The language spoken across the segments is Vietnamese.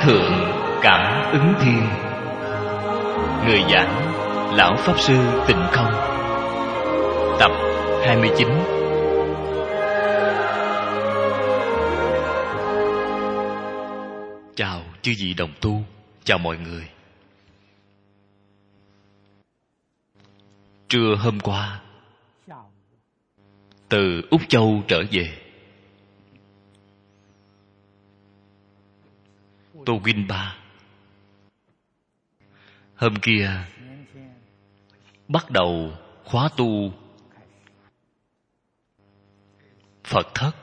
Thượng Cảm Ứng Thiên. Người giảng Lão Pháp Sư Tịnh Không. Tập 29. Chào chư vị đồng tu, chào mọi người. Trưa hôm qua, từ Úc Châu trở về, Tô Vinh Ba hôm kia bắt đầu khóa tu Phật thất.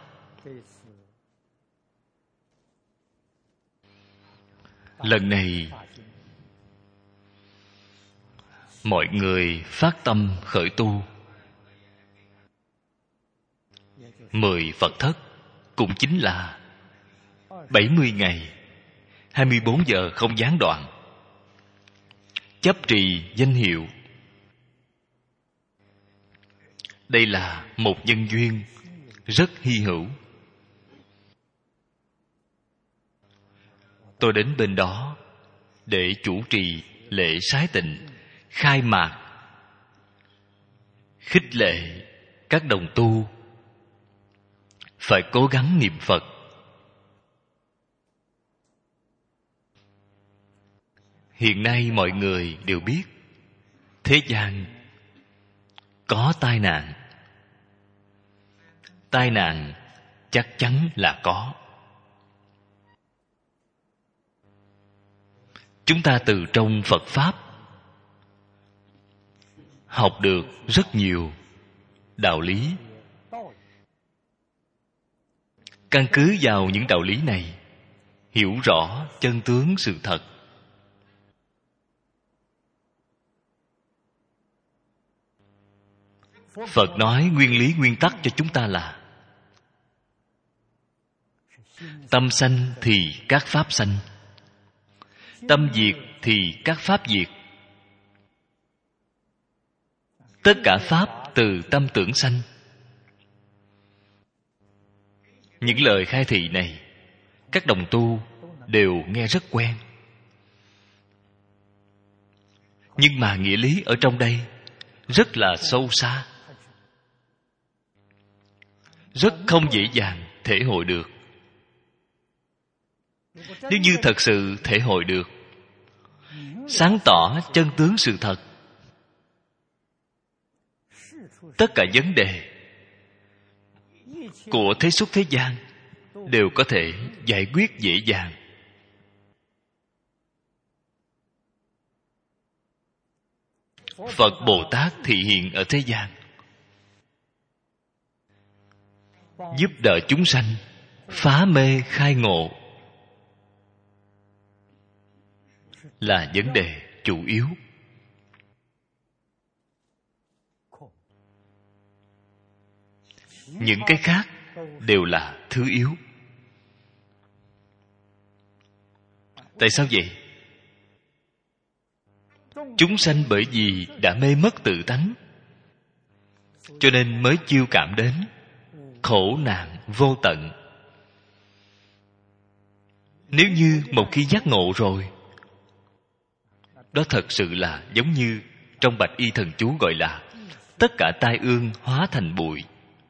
Lần này mọi người phát tâm khởi tu 10 Phật thất, cũng chính là 70 ngày 24 giờ không gián đoạn, chấp trì danh hiệu. Đây là một nhân duyên rất hy hữu. Tôi đến bên đó để chủ trì lễ sái tịnh khai mạc, khích lệ các đồng tu phải cố gắng niệm Phật. Hiện nay mọi người đều biết thế gian có tai nạn. Tai nạn chắc chắn là có. Chúng ta từ trong Phật Pháp học được rất nhiều đạo lý. Căn cứ vào những đạo lý này, hiểu rõ chân tướng sự thật. Phật nói nguyên lý nguyên tắc cho chúng ta là: tâm sanh thì các pháp sanh, tâm diệt thì các pháp diệt. Tất cả pháp từ tâm tưởng sanh. Những lời khai thị này các đồng tu đều nghe rất quen, nhưng mà nghĩa lý ở trong đây rất là sâu xa, rất không dễ dàng thể hội được. Nếu như thật sự thể hội được, sáng tỏ chân tướng sự thật, tất cả vấn đề của thế xuất thế gian đều có thể giải quyết dễ dàng. Phật Bồ Tát thị hiện ở thế gian, giúp đỡ chúng sanh phá mê khai ngộ là vấn đề chủ yếu. Những cái khác đều là thứ yếu. Tại sao vậy? Chúng sanh bởi vì đã mê mất tự tánh, cho nên mới chiêu cảm đến khổ nạn vô tận. Nếu như một khi giác ngộ rồi, đó thật sự là giống như trong Bạch Y Thần Chú gọi là tất cả tai ương hóa thành bụi.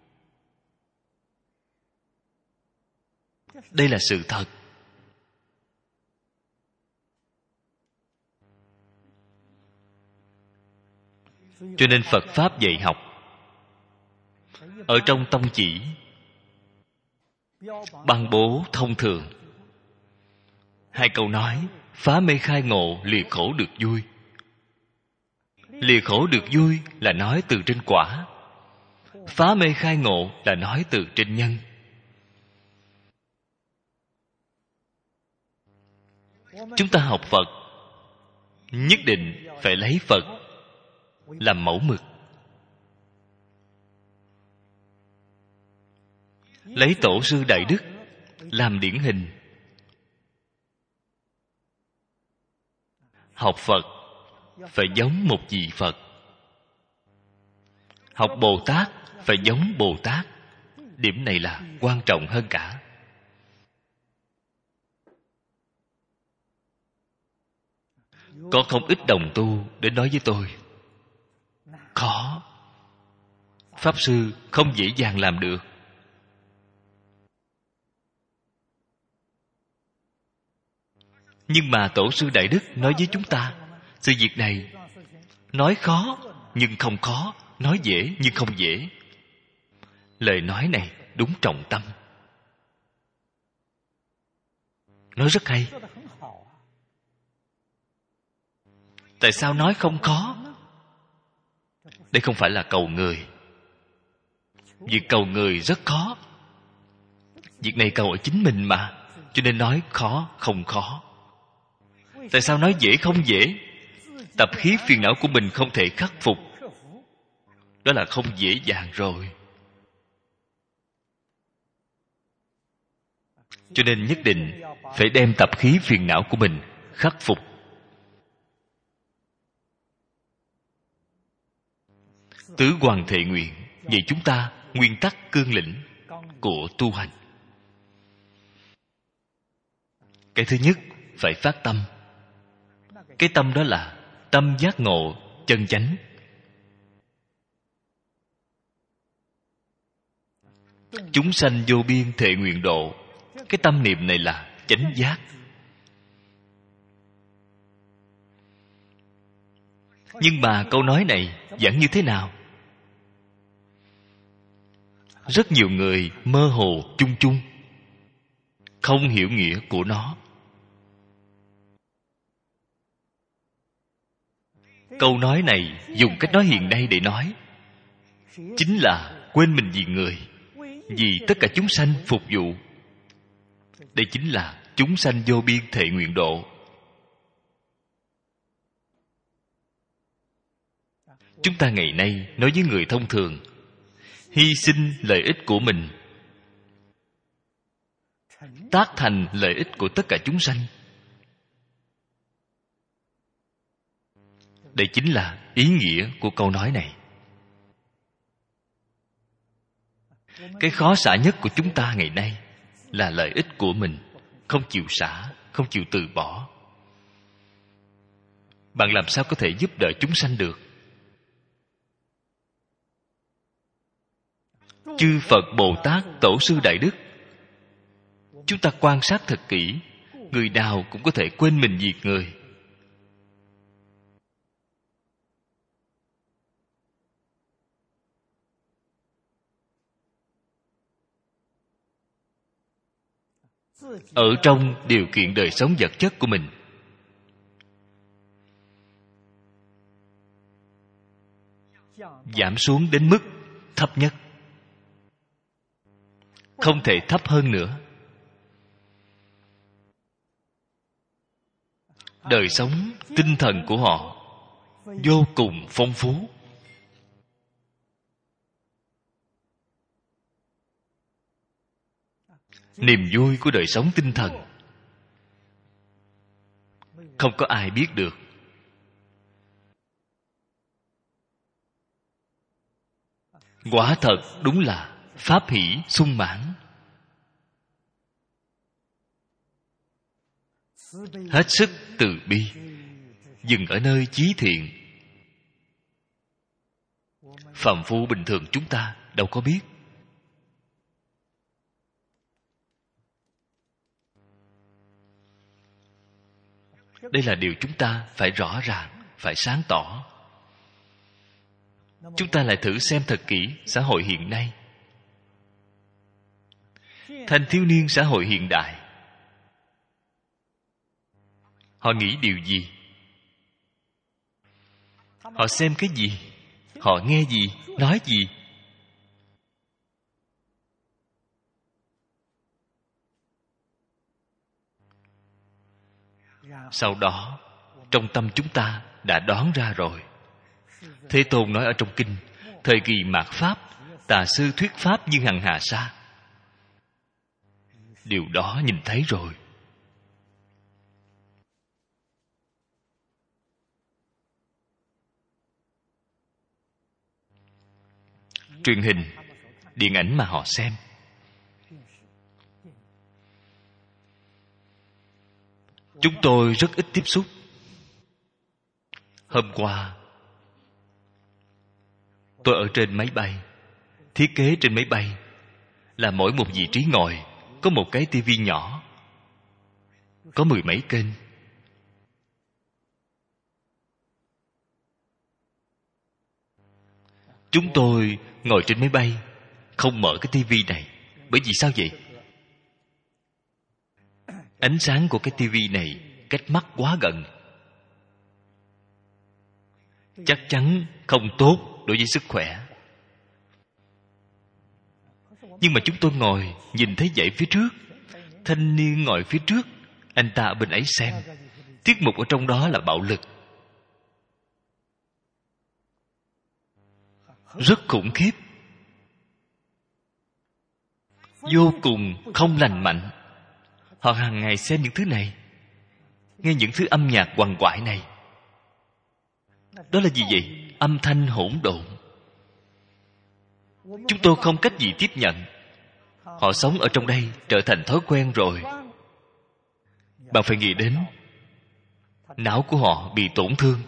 Đây là sự thật. Cho nên Phật Pháp dạy học ở trong tông chỉ ban bố thông thường hai câu nói: phá mê khai ngộ, lìa khổ được vui. Lìa khổ được vui là nói từ trên quả, phá mê khai ngộ là nói từ trên nhân. Chúng ta học Phật nhất định phải lấy Phật làm mẫu mực, lấy tổ sư đại đức làm điển hình. Học Phật phải giống một vị Phật, học Bồ Tát phải giống Bồ Tát. Điểm này là quan trọng hơn cả. Có không ít đồng tu đến nói với tôi: khó, Pháp Sư không dễ dàng làm được. Nhưng mà Tổ sư Đại Đức nói với chúng ta, sự việc này nói khó nhưng không khó, nói dễ nhưng không dễ. Lời nói này đúng trọng tâm, nói rất hay. Tại sao nói không khó? Đây không phải là cầu người. Việc cầu người rất khó. Việc này cầu ở chính mình mà, cho nên nói khó không khó. Tại sao nói dễ không dễ? Tập khí phiền não của mình không thể khắc phục, đó là không dễ dàng rồi. Cho nên nhất định phải đem tập khí phiền não của mình khắc phục. Tứ Hoàng Thệ Nguyện dạy chúng ta nguyên tắc cương lĩnh của tu hành. Cái thứ nhất, phải phát tâm. Cái tâm đó là tâm giác ngộ chân chánh. Chúng sanh vô biên thệ nguyện độ. Cái tâm niệm này là chánh giác. Nhưng mà câu nói này giảng như thế nào? Rất nhiều người mơ hồ chung chung, không hiểu nghĩa của nó. Câu nói này dùng cách nói hiện nay để nói, chính là quên mình vì người, vì tất cả chúng sanh phục vụ. Đây chính là chúng sanh vô biên thệ nguyện độ. Chúng ta ngày nay nói với người thông thường, hy sinh lợi ích của mình, tác thành lợi ích của tất cả chúng sanh. Đây chính là ý nghĩa của câu nói này. Cái khó xả nhất của chúng ta ngày nay là lợi ích của mình, không chịu xả, không chịu từ bỏ. Bạn làm sao có thể giúp đỡ chúng sanh được? Chư Phật Bồ Tát Tổ sư Đại Đức, chúng ta quan sát thật kỹ, người nào cũng có thể quên mình vì người. Ở trong điều kiện đời sống vật chất của mình, giảm xuống đến mức thấp nhất, không thể thấp hơn nữa. Đời sống tinh thần của họ vô cùng phong phú. Niềm vui của đời sống tinh thần không có ai biết được. Quả thật đúng là pháp hỷ sung mãn, hết sức từ bi, dừng ở nơi chí thiện. Phàm phu bình thường chúng ta đâu có biết. Đây là điều chúng ta phải rõ ràng, phải sáng tỏ. Chúng ta lại thử xem thật kỹ xã hội hiện nay. Thanh thiếu niên xã hội hiện đại, họ nghĩ điều gì? Họ xem cái gì? Họ nghe gì? Nói gì? Sau đó, trong tâm chúng ta đã đoán ra rồi. Thế Tôn nói ở trong kinh, thời kỳ mạt Pháp, tà sư thuyết Pháp như hằng hà sa. Điều đó nhìn thấy rồi. Truyền hình, điện ảnh mà họ xem, chúng tôi rất ít tiếp xúc. Hôm qua tôi ở trên máy bay. Thiết kế trên máy bay là mỗi một vị trí ngồi có một cái tivi nhỏ, có 10 mấy kênh. Chúng tôi ngồi trên máy bay không mở cái tivi này. Bởi vì sao vậy? Ánh sáng của cái tivi này cách mắt quá gần, chắc chắn không tốt đối với sức khỏe. Nhưng mà chúng tôi ngồi nhìn thấy vậy phía trước. Thanh niên ngồi phía trước, anh ta ở bên ấy xem. Tiết mục ở trong đó là bạo lực, rất khủng khiếp, vô cùng không lành mạnh. Họ hàng ngày xem những thứ này, nghe những thứ âm nhạc quằn quại này. Đó là gì vậy? Âm thanh hỗn độn. Chúng tôi không cách gì tiếp nhận. Họ sống ở trong đây trở thành thói quen rồi. Bạn phải nghĩ đến não của họ bị tổn thương.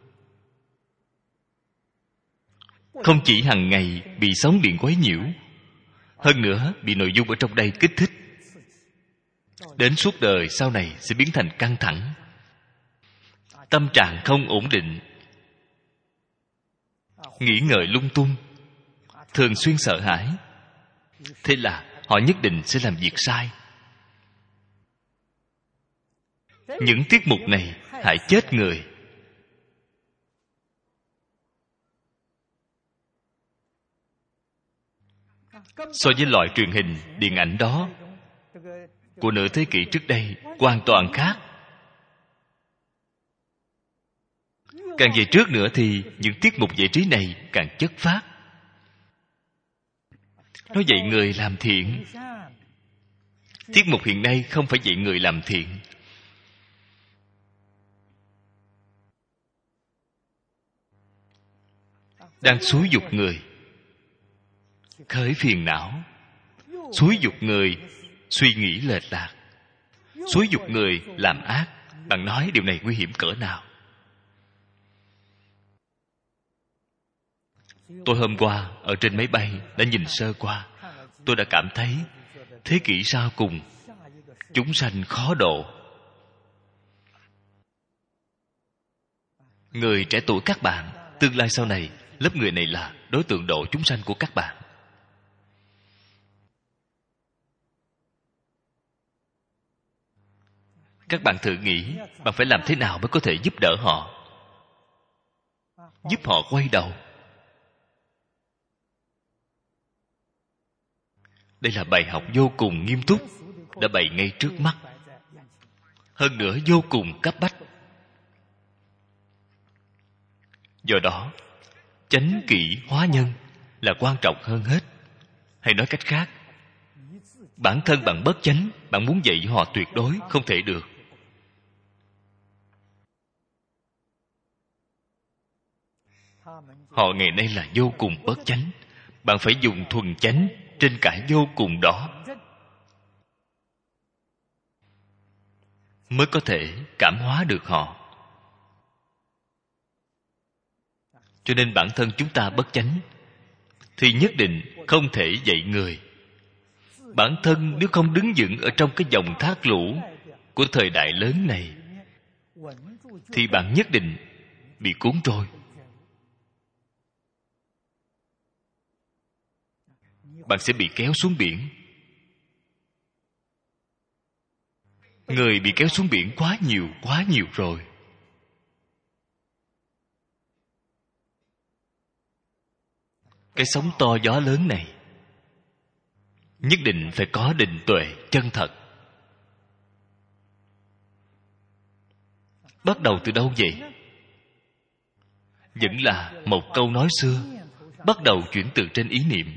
Không chỉ hàng ngày bị sóng điện quấy nhiễu, hơn nữa bị nội dung ở trong đây kích thích, đến suốt đời sau này sẽ biến thành căng thẳng, tâm trạng không ổn định, nghĩ ngợi lung tung, thường xuyên sợ hãi. Thế là họ nhất định sẽ làm việc sai. Những tiết mục này hại chết người. So với loại truyền hình, điện ảnh đó của nửa thế kỷ trước đây hoàn toàn khác. Càng về trước nữa thì những tiết mục giải trí này càng chất phác. Nó dạy người làm thiện. Tiết mục hiện nay không phải dạy người làm thiện. Đang xúi giục người khởi phiền não, xúi giục người suy nghĩ lệch lạc, xúi giục người làm ác. Bạn nói điều này nguy hiểm cỡ nào? Tôi hôm qua ở trên máy bay đã nhìn sơ qua. Tôi đã cảm thấy thế kỷ sau cùng chúng sanh khó độ. Người trẻ tuổi các bạn, tương lai sau này, lớp người này là đối tượng độ chúng sanh của các bạn. Các bạn thử nghĩ, bạn phải làm thế nào mới có thể giúp đỡ họ, giúp họ quay đầu. Đây là bài học vô cùng nghiêm túc, đã bày ngay trước mắt, hơn nữa vô cùng cấp bách. Do đó, chánh kỷ hóa nhân là quan trọng hơn hết. Hay nói cách khác, bản thân bạn bất chánh, bạn muốn dạy họ tuyệt đối không thể được. Họ ngày nay là vô cùng bất chánh. Bạn phải dùng thuần chánh trên cả vô cùng đó mới có thể cảm hóa được họ. Cho nên bản thân chúng ta bất chánh thì nhất định không thể dạy người. Bản thân nếu không đứng vững ở trong cái dòng thác lũ của thời đại lớn này thì bạn nhất định bị cuốn trôi. Bạn sẽ bị kéo xuống biển. Người bị kéo xuống biển quá nhiều rồi. Cái sóng to gió lớn này nhất định phải có định tuệ chân thật. Bắt đầu từ đâu vậy? Vẫn là một câu nói xưa, bắt đầu chuyển từ trên ý niệm.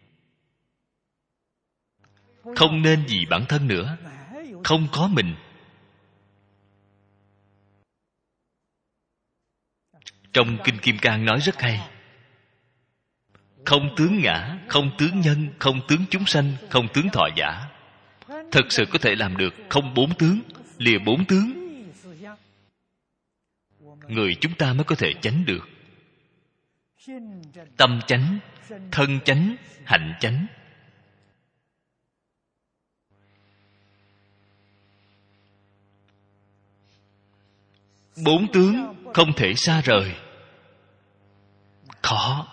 Không nên vì bản thân nữa, không có mình. Trong Kinh Kim Cang nói rất hay: không tướng ngã, không tướng nhân, không tướng chúng sanh, không tướng thọ giả. Thật sự có thể làm được không bốn tướng, lìa bốn tướng. người chúng ta mới có thể chánh được. Tâm chánh, thân chánh, hạnh chánh. Bốn tướng không thể xa rời. Khó.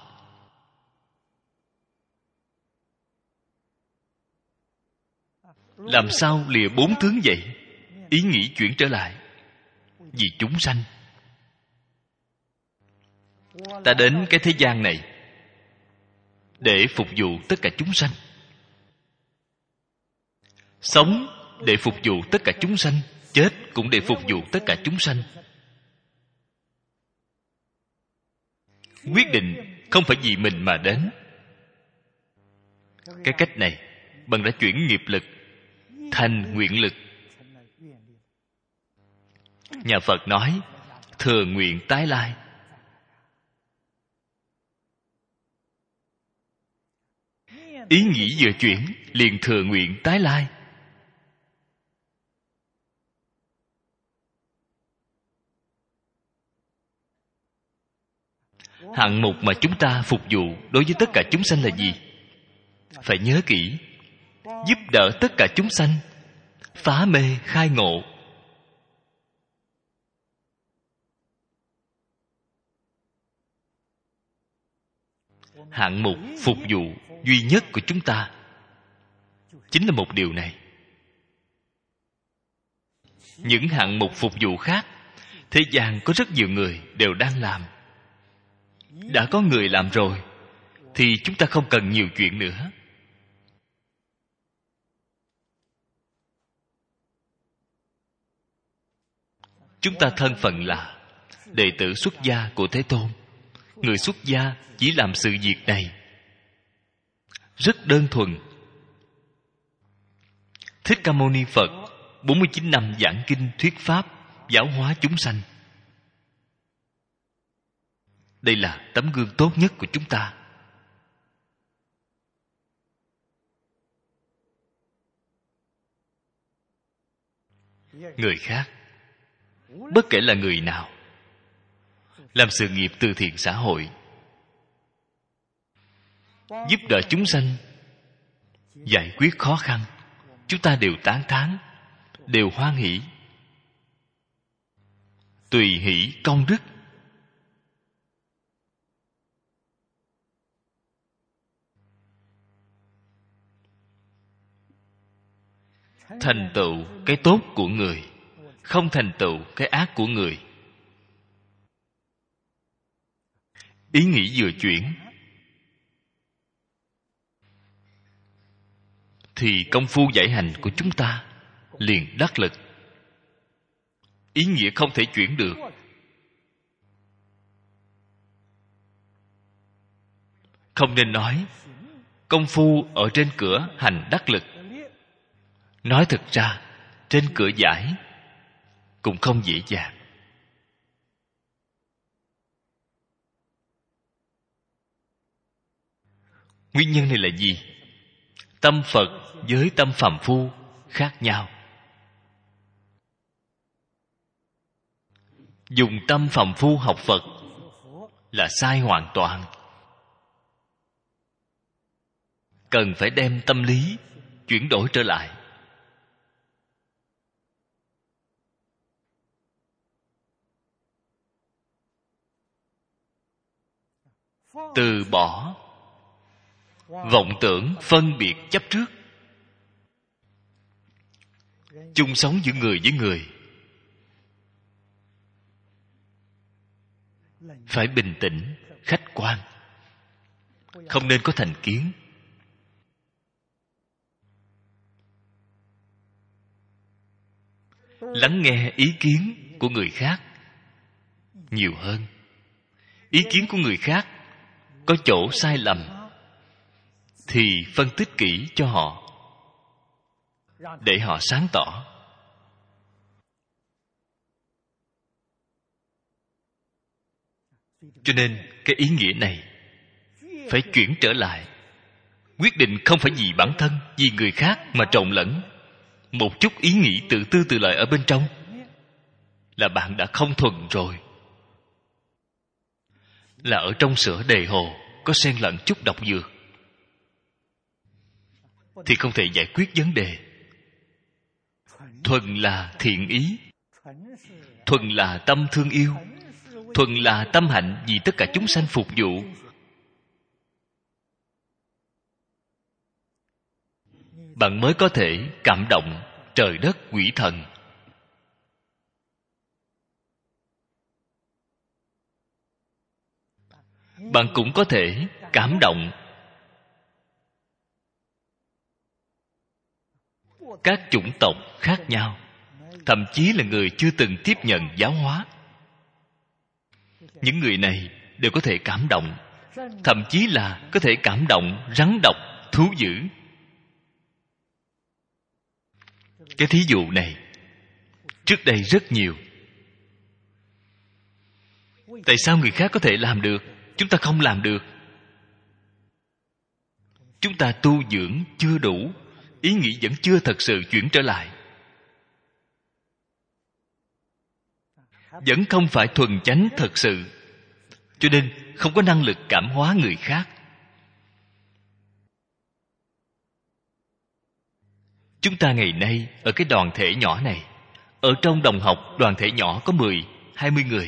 Làm sao lìa bốn tướng vậy? Ý nghĩ chuyển trở lại. Vì chúng sanh. Ta đến cái thế gian này để phục vụ tất cả chúng sanh. Sống để phục vụ tất cả chúng sanh, chết cũng để phục vụ tất cả chúng sanh. Quyết định không phải vì mình mà đến. Cái cách này bằng đã chuyển nghiệp lực thành nguyện lực. Nhà Phật nói thừa nguyện tái lai. Ý nghĩ vừa chuyển liền thừa nguyện tái lai. Hạng mục mà chúng ta phục vụ đối với tất cả chúng sanh là gì? Phải nhớ kỹ. Giúp đỡ tất cả chúng sanh phá mê khai ngộ. Hạng mục phục vụ duy nhất của chúng ta chính là một điều này. Những hạng mục phục vụ khác, thế gian có rất nhiều người đều đang làm. Đã có người làm rồi thì chúng ta không cần nhiều chuyện nữa. Chúng ta thân phận là đệ tử xuất gia của Thế Tôn. Người xuất gia chỉ làm sự việc này. Rất đơn thuần. Thích Ca Mâu Ni Phật 49 năm giảng kinh thuyết pháp, giáo hóa chúng sanh. Đây là tấm gương tốt nhất của chúng ta. Người khác, bất kể là người nào, làm sự nghiệp từ thiện xã hội, giúp đỡ chúng sanh, giải quyết khó khăn, chúng ta đều tán thán, đều hoan hỷ. Tùy hỷ công đức. Thành tựu cái tốt của người, không thành tựu cái ác của người. Ý nghĩ vừa chuyển thì công phu giải hành của chúng ta liền đắc lực. Ý nghĩa không thể chuyển được. Không nên nói công phu ở trên cửa hành đắc lực. Nói thực ra trên cửa giải cũng không dễ dàng. Nguyên nhân này là gì? Tâm Phật với tâm phàm phu khác nhau. Dùng tâm phàm phu học Phật là sai hoàn toàn. Cần phải đem tâm lý chuyển đổi trở lại. Từ bỏ vọng tưởng phân biệt chấp trước. Chung sống giữa người với người phải bình tĩnh, khách quan, không nên có thành kiến. Lắng nghe ý kiến của người khác nhiều hơn. Ý kiến của người khác có chỗ sai lầm thì phân tích kỹ cho họ, để họ sáng tỏ. Cho nên cái ý nghĩa này phải chuyển trở lại. Quyết định không phải vì bản thân, vì người khác mà trộn lẫn một chút ý nghĩ tự tư tự lợi ở bên trong, là bạn đã không thuần rồi. là ở trong sữa đầy hồ có xen lẫn chút độc dược thì không thể giải quyết vấn đề. Thuần là thiện ý, thuần là tâm thương yêu, thuần là tâm hạnh vì tất cả chúng sanh phục vụ. Bạn mới có thể cảm động trời đất quỷ thần. Bạn cũng có thể cảm động các chủng tộc khác nhau, thậm chí là người chưa từng tiếp nhận giáo hóa. Những người này đều có thể cảm động, thậm chí là có thể cảm động rắn độc, thú dữ. Cái thí dụ này trước đây rất nhiều. Tại sao người khác có thể làm được, chúng ta không làm được? Chúng ta tu dưỡng chưa đủ, ý nghĩ vẫn chưa thật sự chuyển trở lại, vẫn không phải thuần chánh thật sự, cho nên không có năng lực cảm hóa người khác. Chúng ta ngày nay ở cái đoàn thể nhỏ này, ở trong đồng học đoàn thể nhỏ có 10, 20 người.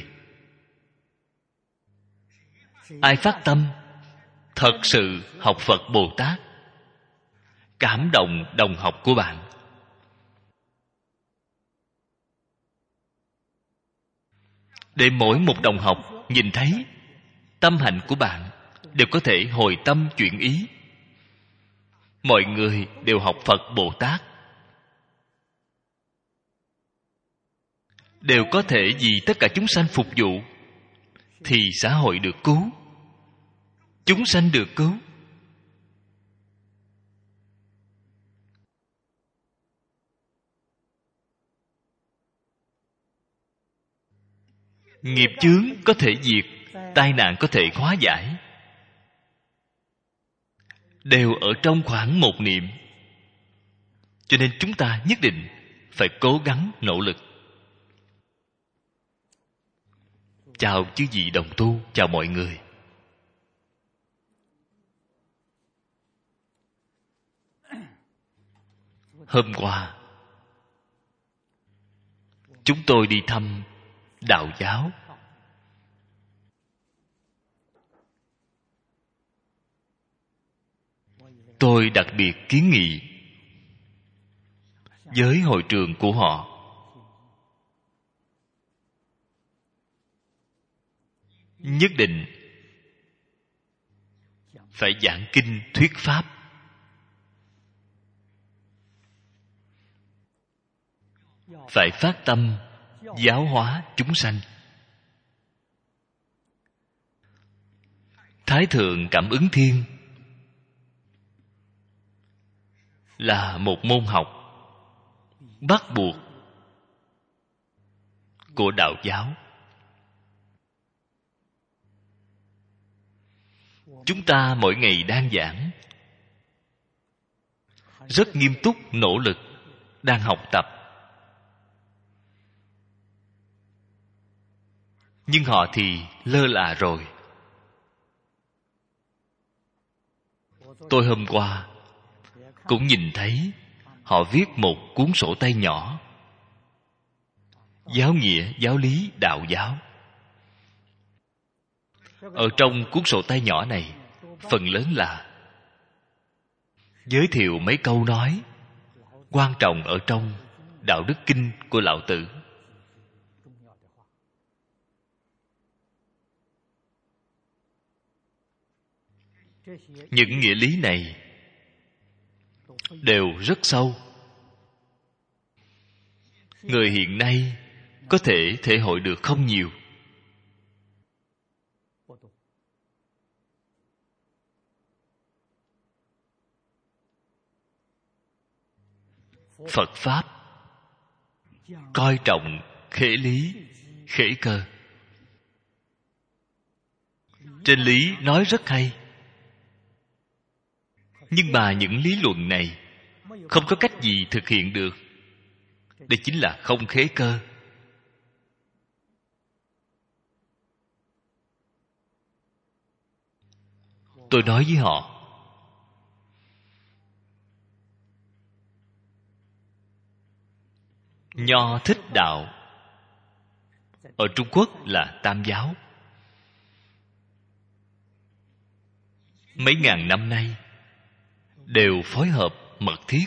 Ai phát tâm thật sự học Phật Bồ Tát, cảm động đồng học của bạn, để mỗi một đồng học nhìn thấy tâm hạnh của bạn đều có thể hồi tâm chuyển ý. Mọi người đều học Phật Bồ Tát, đều có thể vì tất cả chúng sanh phục vụ, thì xã hội được cứu, chúng sanh được cứu. Nghiệp chướng có thể diệt, tai nạn có thể hóa giải, đều ở trong khoảng một niệm. Cho nên chúng ta nhất định phải cố gắng nỗ lực. Chào chư vị đồng tu, chào mọi người. Hôm qua chúng tôi đi thăm đạo giáo. Tôi đặc biệt kiến nghị với hội trường của họ nhất định phải giảng kinh thuyết pháp, phải phát tâm giáo hóa chúng sanh. Thái thượng cảm ứng thiên là một môn học bắt buộc của đạo giáo. Chúng ta mỗi ngày đang giảng, rất nghiêm túc nỗ lực đang học tập, nhưng họ thì lơ là rồi. Tôi hôm qua cũng nhìn thấy họ viết một cuốn sổ tay nhỏ, giáo nghĩa, giáo lý, đạo giáo. Ở trong cuốn sổ tay nhỏ này, phần lớn là giới thiệu mấy câu nói quan trọng ở trong Đạo Đức Kinh của Lão Tử. Những nghĩa lý này đều rất sâu. Người hiện nay có thể thể hội được không nhiều. Phật Pháp coi trọng khế lý, khế cơ. Trên lý nói rất hay, nhưng mà những lý luận này không có cách gì thực hiện được. Đây chính là không khế cơ. tôi nói với họ, Nho Thích Đạo ở Trung Quốc là Tam giáo. Mấy ngàn năm nay đều phối hợp mật thiết,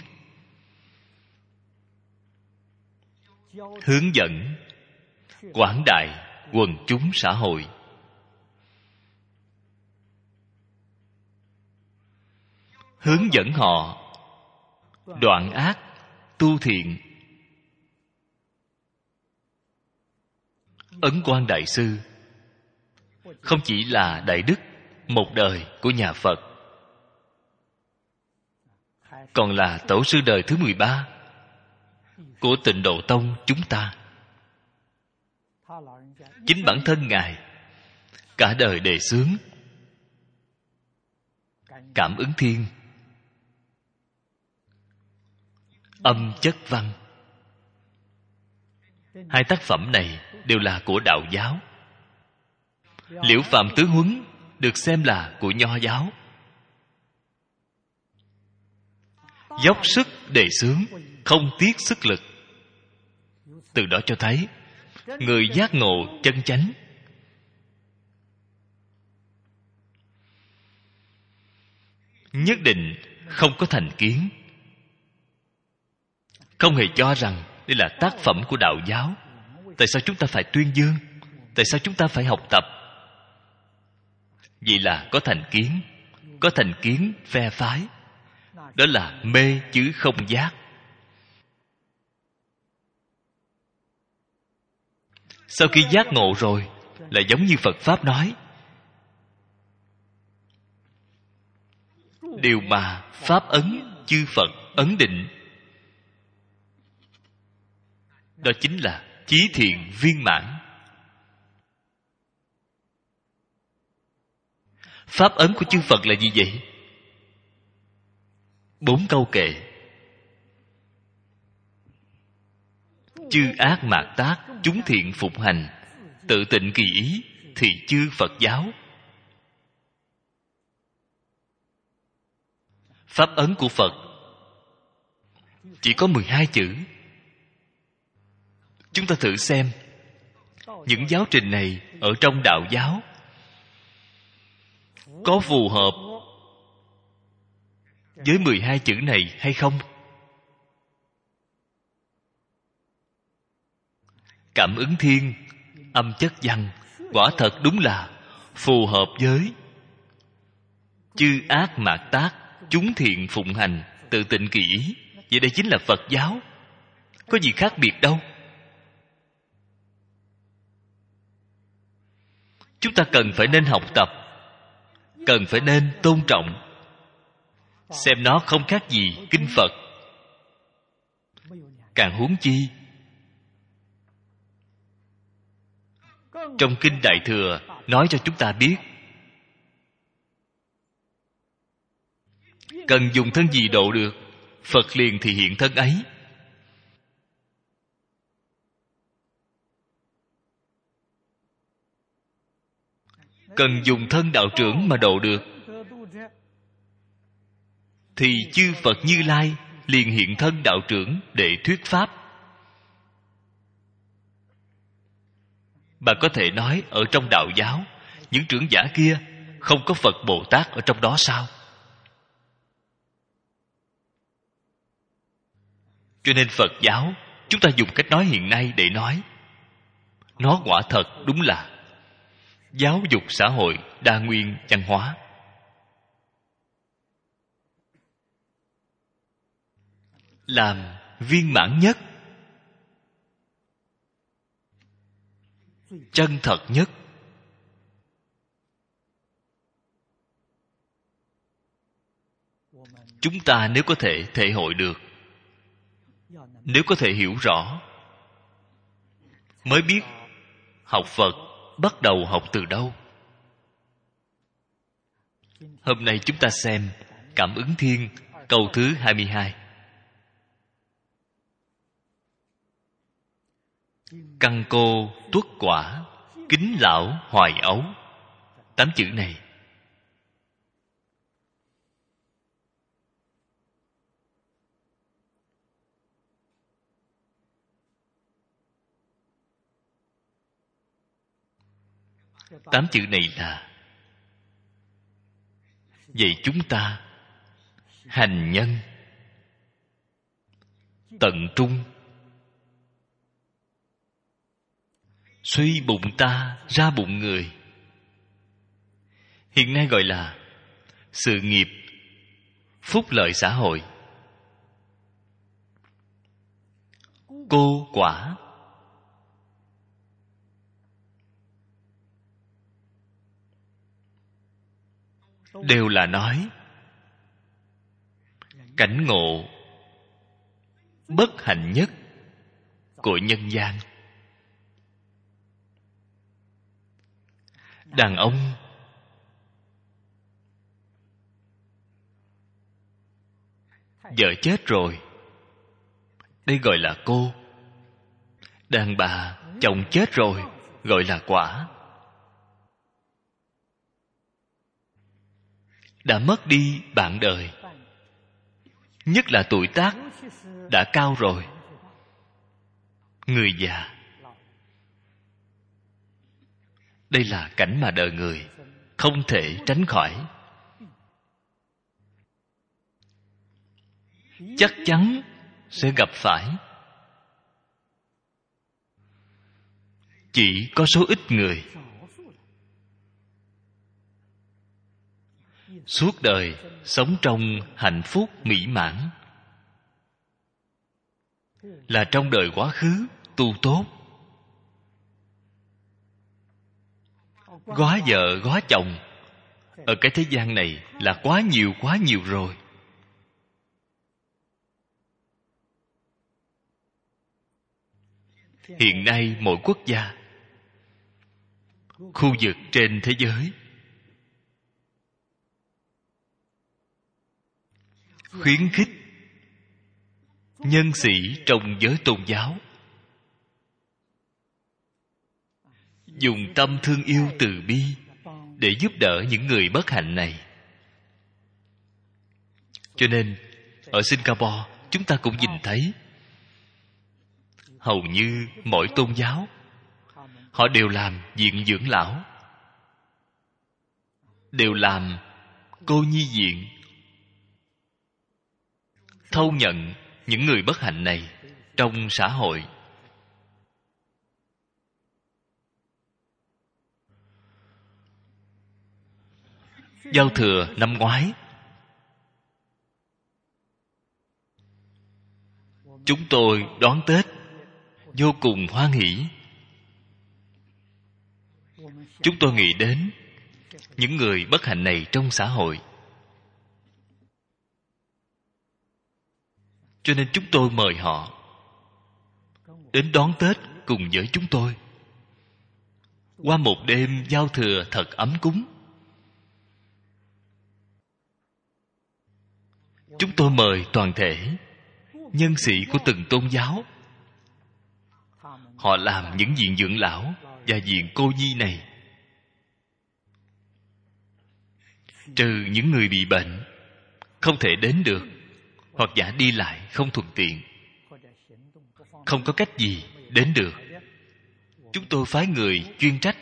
hướng dẫn quảng đại quần chúng xã hội. Hướng dẫn họ đoạn ác tu thiện. Ấn Quang Đại Sư không chỉ là đại đức một đời của nhà Phật, còn là tổ sư đời thứ 13 của Tịnh Độ Tông chúng ta. Chính bản thân Ngài cả đời đề xướng Cảm Ứng Thiên, Âm Chất Văn. Hai tác phẩm này đều là của đạo giáo. Liễu Phàm Tứ Huấn được xem là của Nho giáo. Dốc sức đề xướng, không tiếc sức lực. Từ đó cho thấy người giác ngộ chân chánh nhất định không có thành kiến, không hề cho rằng đây là tác phẩm của đạo giáo. Tại sao chúng ta phải tuyên dương? Tại sao chúng ta phải học tập? Vì là có thành kiến. Có thành kiến phe phái, đó là mê chứ không giác. Sau khi giác ngộ rồi, là giống như Phật Pháp nói, điều mà Pháp ấn chư Phật ấn định, đó chính là chí thiện viên mãn. Pháp ấn của chư Phật là gì vậy? 4 câu kệ: chư ác mạt tác, chúng thiện phụng hành, tự tịnh kỳ ý, thì chư Phật giáo. Pháp ấn của Phật chỉ có 12 chữ. Chúng ta thử xem, những giáo trình này ở trong đạo giáo có phù hợp với 12 chữ này hay không? Cảm Ứng Thiên, Âm Chất Văn quả thật đúng là phù hợp với chư ác mạt tác, chúng thiện phụng hành, tự tịnh kỳ ý. Vậy đây chính là Phật giáo, có gì khác biệt đâu. Chúng ta cần phải nên học tập, cần phải nên tôn trọng, xem nó không khác gì kinh Phật. Càng huống chi trong kinh Đại Thừa nói cho chúng ta biết, cần dùng thân gì độ được, Phật liền thì hiện thân ấy. Cần dùng thân đạo trưởng mà độ được, thì chư Phật Như Lai liền hiện thân đạo trưởng để thuyết pháp. Bạn có thể nói ở trong đạo giáo, những trưởng giả kia không có Phật Bồ Tát ở trong đó sao? Cho nên Phật giáo, chúng ta dùng cách nói hiện nay để nói, nó quả thật đúng là giáo dục xã hội đa nguyên văn hóa. Làm viên mãn nhất, chân thật nhất. Chúng ta nếu có thể thể hội được, nếu có thể hiểu rõ, mới biết học Phật bắt đầu học từ đâu. Hôm nay chúng ta xem Cảm Ứng Thiên câu thứ 22. Căn cô tuất quả, kính lão hoài ấu. 8 chữ này 8 chữ này là dạy chúng ta hành nhân tận trung, suy bụng ta ra bụng người. Hiện nay gọi là sự nghiệp phúc lợi xã hội. Cô quả đều là nói cảnh ngộ bất hạnh nhất của nhân gian. Đàn ông vợ chết rồi, đây gọi là cô. Đàn bà chồng chết rồi, gọi là quả. Đã mất đi bạn đời, nhất là tuổi tác đã cao rồi, người già. Đây là cảnh mà đời người không thể tránh khỏi. Chắc chắn sẽ gặp phải. Chỉ có số ít người suốt đời sống trong hạnh phúc mỹ mãn, là trong đời quá khứ tu tốt, góa vợ góa chồng ở cái thế gian này là quá nhiều rồi. Hiện nay mỗi quốc gia, khu vực trên thế giới khuyến khích nhân sĩ trong giới tôn giáo dùng tâm thương yêu từ bi để giúp đỡ những người bất hạnh này. Cho nên ở Singapore chúng ta cũng nhìn thấy hầu như mỗi tôn giáo họ đều làm viện dưỡng lão, đều làm cô nhi viện, thâu nhận những người bất hạnh này trong xã hội. Giao thừa năm ngoái, chúng tôi đón Tết vô cùng hoan hỉ. Chúng tôi nghĩ đến những người bất hạnh này trong xã hội, cho nên chúng tôi mời họ đến đón Tết cùng với chúng tôi, qua một đêm giao thừa thật ấm cúng. Chúng tôi mời toàn thể nhân sĩ của từng tôn giáo. Họ làm những viện dưỡng lão và viện cô nhi này. Trừ những người bị bệnh, không thể đến được, hoặc giả đi lại không thuận tiện, không có cách gì đến được, chúng tôi phái người chuyên trách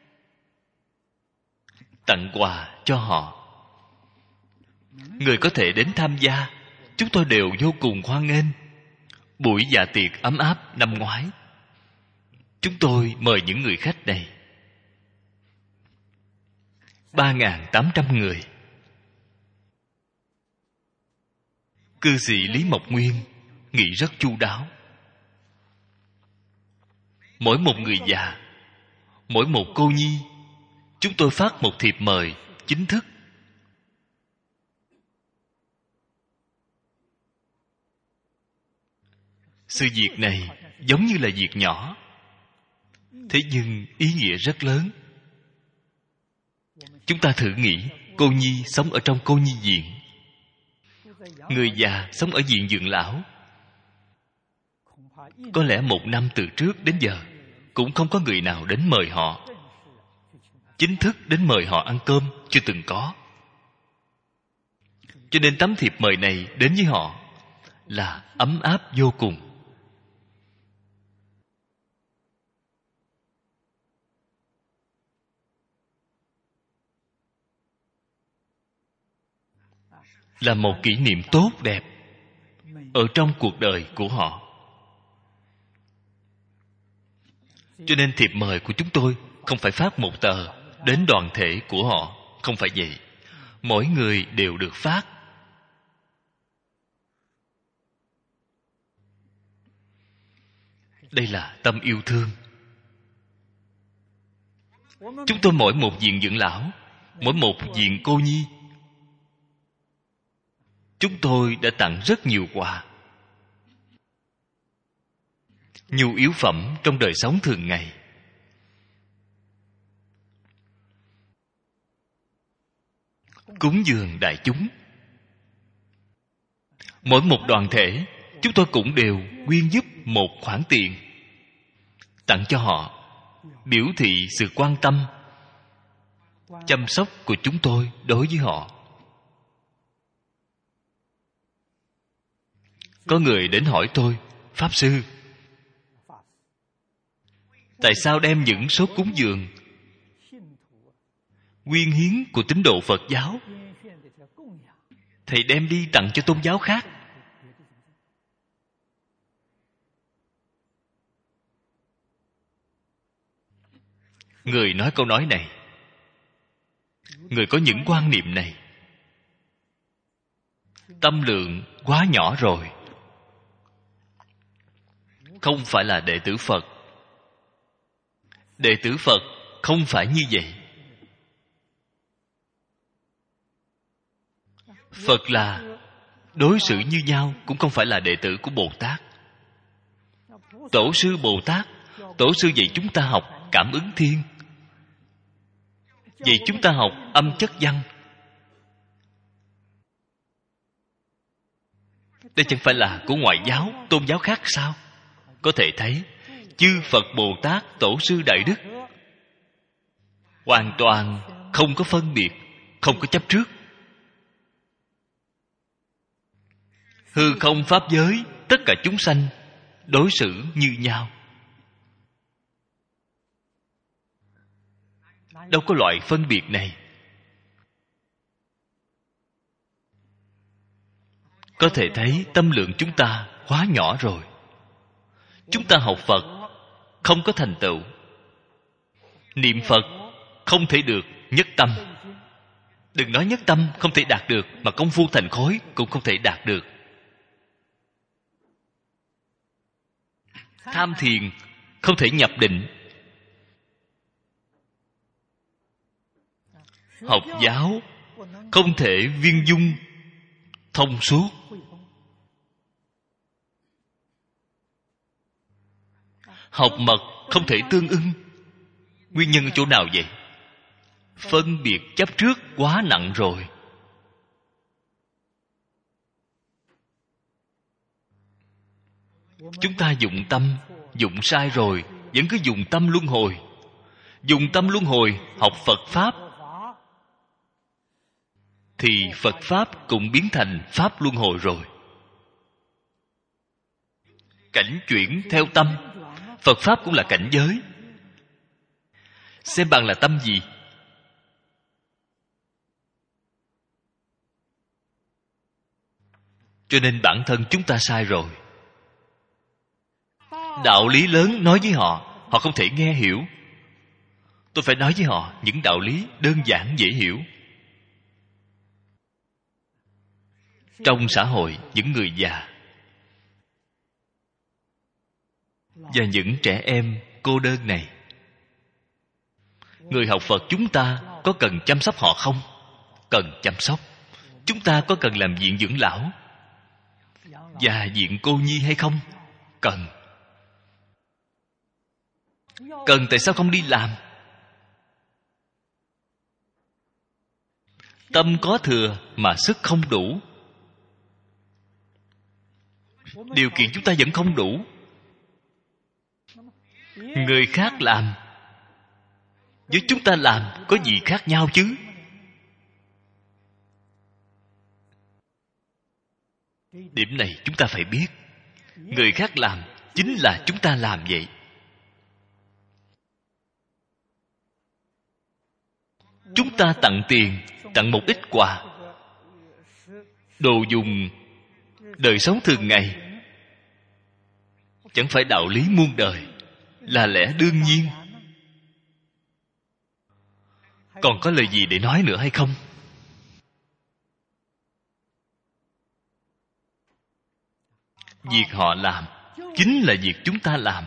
tặng quà cho họ. Người có thể đến tham gia, chúng tôi đều vô cùng hoan nghênh. Buổi dạ tiệc ấm áp năm ngoái, chúng tôi mời những người khách này 3.800 người. Cư sĩ Lý Mộc Nguyên nghĩ rất chu đáo. Mỗi một người già, mỗi một cô nhi, chúng tôi phát một thiệp mời chính thức. Sự việc này giống như là việc nhỏ, thế nhưng ý nghĩa rất lớn. Chúng ta thử nghĩ, cô nhi sống ở trong cô nhi viện, người già sống ở viện dưỡng lão. Có lẽ một năm từ trước đến giờ cũng không có người nào đến mời họ, chính thức đến mời họ ăn cơm, chưa từng có. Cho nên tấm thiệp mời này đến với họ là ấm áp vô cùng. là một kỷ niệm tốt đẹp ở trong cuộc đời của họ. Cho nên thiệp mời của chúng tôi không phải phát một tờ đến đoàn thể của họ, không phải vậy. Mỗi người đều được phát. Đây là tâm yêu thương. Chúng tôi mỗi một viện dưỡng lão, mỗi một viện cô nhi, chúng tôi đã tặng rất nhiều quà, nhu yếu phẩm trong đời sống thường ngày. Cúng dường đại chúng. Mỗi một đoàn thể, chúng tôi cũng đều quyên giúp một khoản tiền tặng cho họ, biểu thị sự quan tâm, chăm sóc của chúng tôi đối với họ. Có người đến hỏi tôi: Pháp Sư, tại sao đem những số cúng dường quyên hiến của tín đồ Phật giáo thầy đem đi tặng cho tôn giáo khác? Người nói câu nói này, người có những quan niệm này, tâm lượng quá nhỏ rồi. Không phải là đệ tử Phật. Đệ tử Phật không phải như vậy. Phật là đối xử như nhau, cũng không phải là đệ tử của Bồ Tát. Tổ sư Bồ Tát, tổ sư dạy chúng ta học cảm ứng thiên, dạy chúng ta học âm chất văn. Đây chẳng phải là của ngoại giáo, tôn giáo khác sao? Có thể thấy chư Phật Bồ Tát, tổ sư đại đức hoàn toàn không có phân biệt, không có chấp trước. Hư không pháp giới, tất cả chúng sanh đối xử như nhau. Đâu có loại phân biệt này. Có thể thấy tâm lượng chúng ta quá nhỏ rồi. Chúng ta học Phật không có thành tựu. Niệm Phật không thể được nhất tâm. Đừng nói nhất tâm không thể đạt được, mà công phu thành khối cũng không thể đạt được. Tham thiền không thể nhập định. Học giáo không thể viên dung thông suốt. Học mật không thể tương ưng. Nguyên nhân ở chỗ nào vậy? Phân biệt chấp trước quá nặng rồi. Chúng ta dụng tâm dụng sai rồi, vẫn cứ dùng tâm luân hồi. Dùng tâm luân hồi học Phật Pháp, thì Phật Pháp cũng biến thành Pháp luân hồi rồi. Cảnh chuyển theo tâm. Phật Pháp cũng là cảnh giới. Xem bằng là tâm gì? Cho nên bản thân chúng ta sai rồi. Đạo lý lớn nói với họ, họ không thể nghe hiểu. Tôi phải nói với họ những đạo lý đơn giản dễ hiểu. Trong xã hội, những người già và những trẻ em cô đơn này, người học Phật chúng ta có cần chăm sóc họ không? Cần chăm sóc. Chúng ta có cần làm viện dưỡng lão và viện cô nhi hay không? Cần. Cần, tại sao không đi làm? Tâm có thừa mà sức không đủ. Điều kiện chúng ta vẫn không đủ. Người khác làm với chúng ta làm có gì khác nhau chứ? Điểm này chúng ta phải biết. Người khác làm chính là chúng ta làm vậy. Chúng ta tặng tiền, tặng một ít quà, đồ dùng đời sống thường ngày, chẳng phải đạo lý muôn đời, là lẽ đương nhiên. Còn có lời gì để nói nữa hay không? Việc họ làm chính là việc chúng ta làm.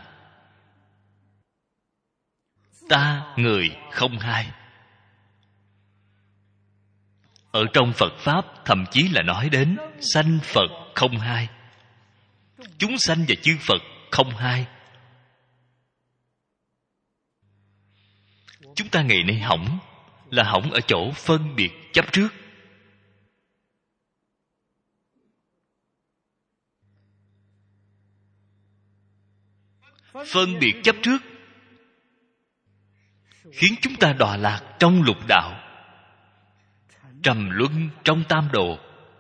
Ta người không hai. Ở trong Phật Pháp thậm chí là nói đến sanh Phật không hai. Chúng sanh và chư Phật không hai. Chúng ta ngày nay hỏng là hỏng ở chỗ phân biệt chấp trước. Phân biệt chấp trước khiến chúng ta đọa lạc trong lục đạo, trầm luân trong tam đồ.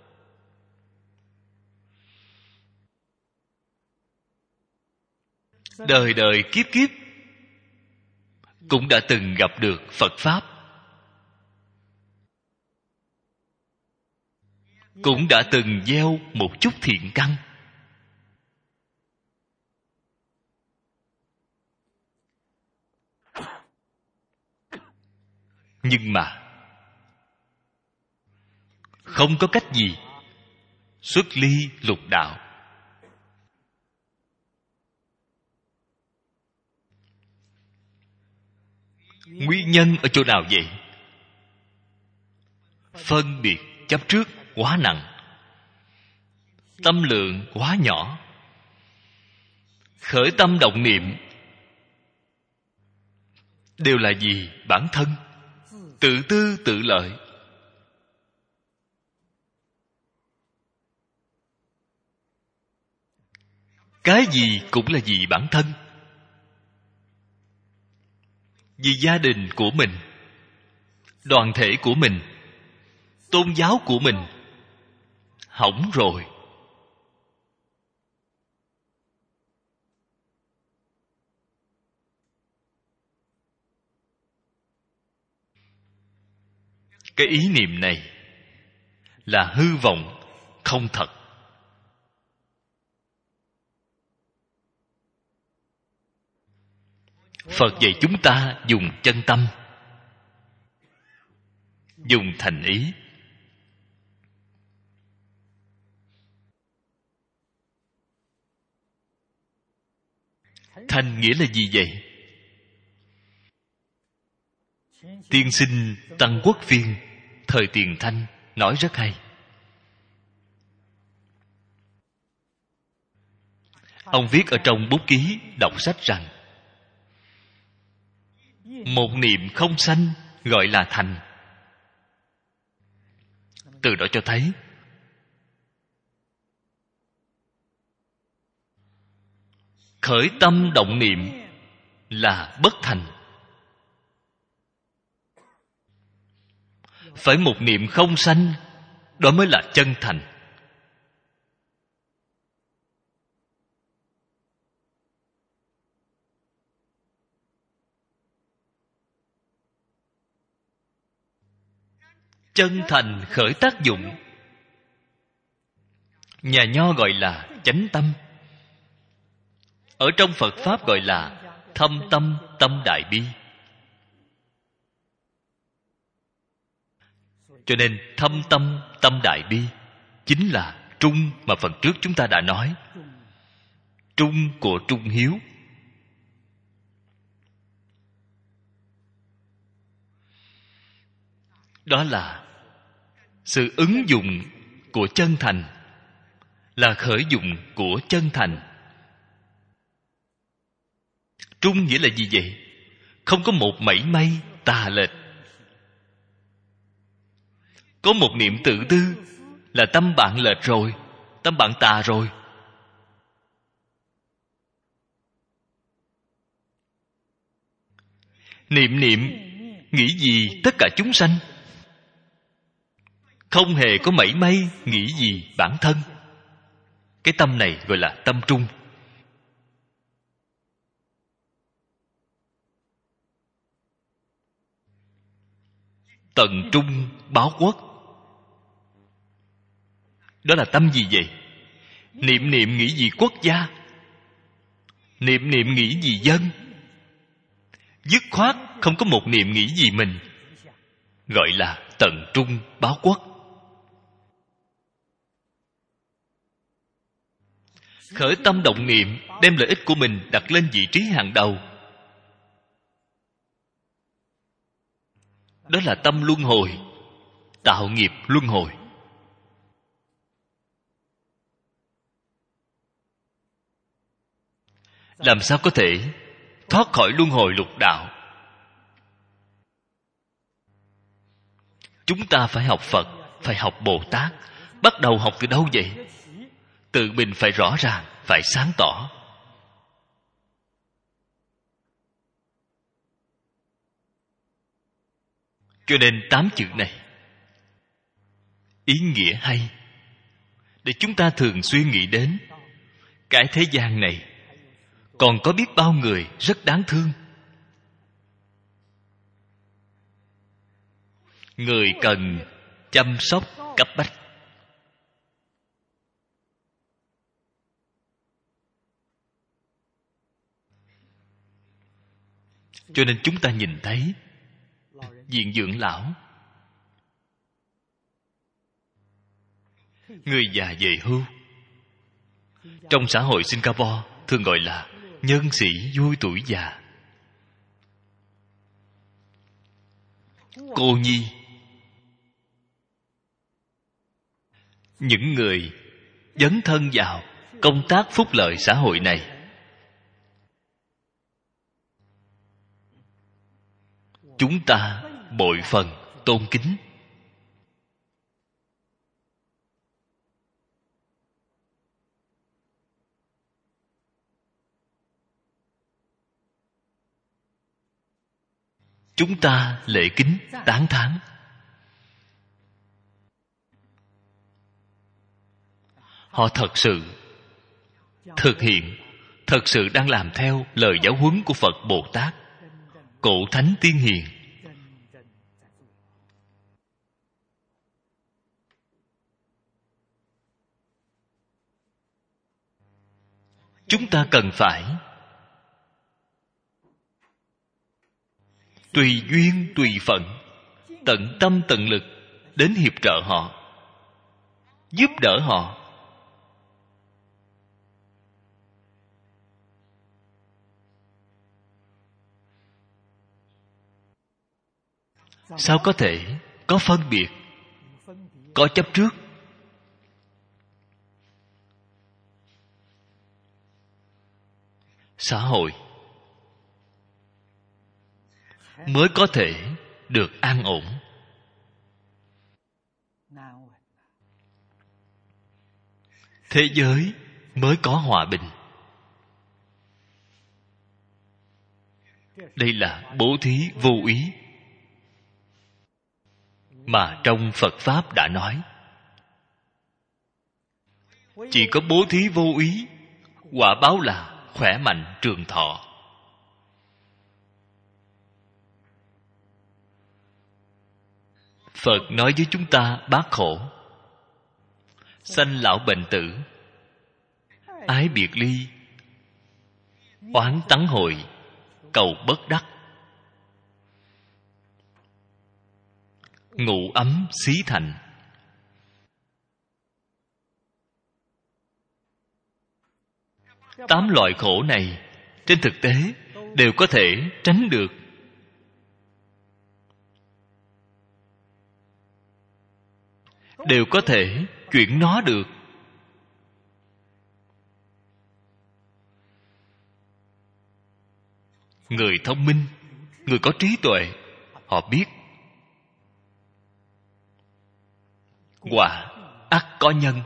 Đời đời kiếp kiếp cũng đã từng gặp được Phật Pháp, cũng đã từng gieo một chút thiện căn. Nhưng mà không có cách gì xuất ly lục đạo. Nguyên nhân ở chỗ nào vậy? Phân biệt chấp trước quá nặng, tâm lượng quá nhỏ. Khởi tâm động niệm đều là vì bản thân, tự tư tự lợi. Cái gì cũng là vì bản thân, vì gia đình của mình, đoàn thể của mình, tôn giáo của mình. Hỏng rồi. Cái ý niệm này là hư vọng, không thật. Phật dạy chúng ta dùng chân tâm, dùng thành ý. Thành nghĩa là gì vậy? Tiên sinh Tăng Quốc Phiên thời Tiền Thanh nói rất hay. Ông viết ở trong bút ký đọc sách rằng một niệm không sanh gọi là thành. Từ đó cho thấy khởi tâm động niệm là bất thành. Phải một niệm không sanh, đó mới là chân thành. Chân thành khởi tác dụng, nhà Nho gọi là chánh tâm, ở trong Phật Pháp gọi là thâm tâm tâm đại bi. Cho nên thâm tâm tâm đại bi chính là trung mà phần trước chúng ta đã nói. Trung của trung hiếu. Đó là sự ứng dụng của chân thành, là khởi dụng của chân thành. Trung nghĩa là gì vậy? Không có một mảy may tà lệch. Có một niệm tự tư là tâm bạn lệch rồi, tâm bạn tà rồi. Niệm nghĩ gì tất cả chúng sanh, không hề có mảy may nghĩ gì bản thân. Cái tâm này gọi là tâm trung. Tận trung báo quốc. Đó là tâm gì vậy? Niệm niệm nghĩ gì quốc gia? Niệm niệm nghĩ gì dân? Dứt khoát không có một niệm nghĩ gì mình, gọi là tận trung báo quốc. Khởi tâm động niệm, đem lợi ích của mình đặt lên vị trí hàng đầu. Đó là tâm luân hồi, tạo nghiệp luân hồi. Làm sao có thể thoát khỏi luân hồi lục đạo? Chúng ta phải học Phật, phải học Bồ Tát. Bắt đầu học từ đâu vậy? Tự mình phải rõ ràng, phải sáng tỏ. Cho nên 8 chữ này ý nghĩa hay, để chúng ta thường xuyên nghĩ đến cái thế gian này còn có biết bao người rất đáng thương, người cần chăm sóc cấp bách. Cho nên chúng ta nhìn thấy viện dưỡng lão, người già về hưu, trong xã hội Singapore thường gọi là nhân sĩ vui tuổi già. Cô nhi, những người dấn thân vào công tác phúc lợi xã hội này, chúng ta bội phần tôn kính. Chúng ta lễ kính tán thán. Họ thật sự thực hiện, thật sự đang làm theo lời giáo huấn của Phật Bồ Tát, cổ thánh tiên hiền. Chúng ta cần phải tùy duyên tùy phận, tận tâm tận lực đến hiệp trợ họ, giúp đỡ họ. Sao có thể có phân biệt, có chấp trước? Xã hội mới có thể được an ổn. Thế giới mới có hòa bình. Đây là bố thí vô ý mà trong Phật Pháp đã nói. Chỉ có bố thí vô ý, quả báo là khỏe mạnh trường thọ. Phật nói với chúng ta bát khổ: sanh lão bệnh tử, ái biệt ly, oán tắng hội, cầu bất đắc, ngủ ấm xí thành. Tám loại khổ này trên thực tế đều có thể tránh được. Đều có thể chuyển nó được. Người thông minh, người có trí tuệ, họ biết quả ắt có nhân.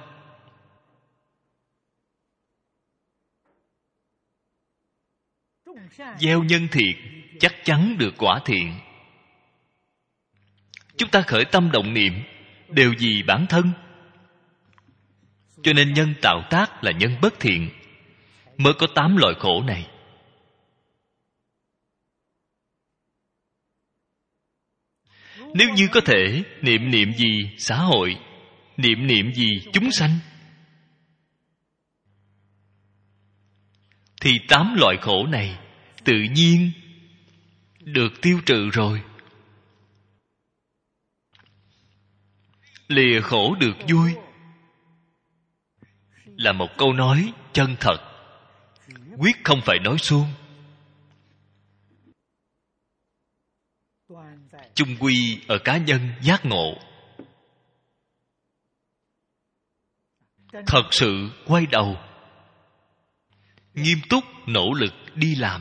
Gieo nhân thiện chắc chắn được quả thiện. Chúng ta khởi tâm động niệm đều vì bản thân, cho nên nhân tạo tác là nhân bất thiện, mới có 8 loại khổ này. Nếu như có thể niệm niệm vì xã hội, Niệm niệm gì chúng sanh, thì 8 loại khổ này tự nhiên được tiêu trừ rồi. Lìa khổ được vui là một câu nói chân thật, quyết không phải nói suông. Chung quy ở cá nhân giác ngộ, thật sự quay đầu nghiêm túc nỗ lực đi làm.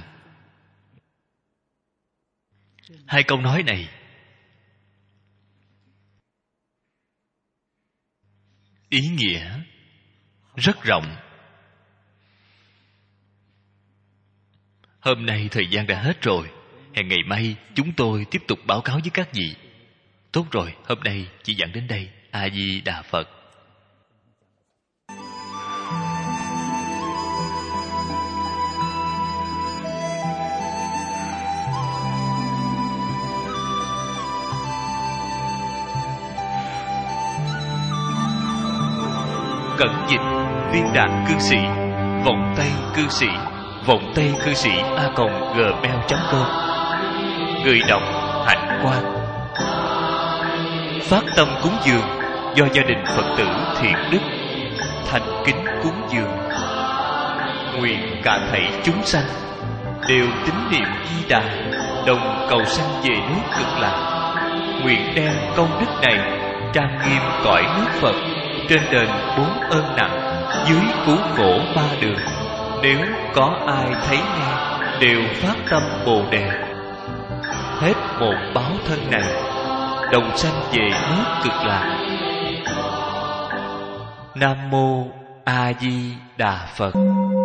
Hai câu nói này ý nghĩa rất rộng. Hôm nay thời gian đã hết rồi, hẹn ngày mai chúng tôi tiếp tục báo cáo với các vị. Tốt rồi, hôm nay chỉ giảng đến đây. A Di Đà Phật. Cẩn dịch Viên Đạn Cư Sĩ, Vọng Tây Cư Sĩ, Vọng Tây Cư Sĩ @gmail.com. Người đọc Hạnh Quang. Phát tâm cúng dường do gia đình Phật tử Thiện Đức thành kính cúng dường. Nguyện cả thảy chúng sanh đều tín niệm Di Đà, đồng cầu sanh về nước Cực Lạc. Nguyện đem công đức này trang nghiêm cõi nước Phật, trên đền 4 ơn nặng, dưới cứu khổ 3 đường. Nếu có ai thấy nghe đều phát tâm Bồ Đề, hết một báo thân này đồng sanh về nước Cực Lạc. Nam mô A Di Đà Phật.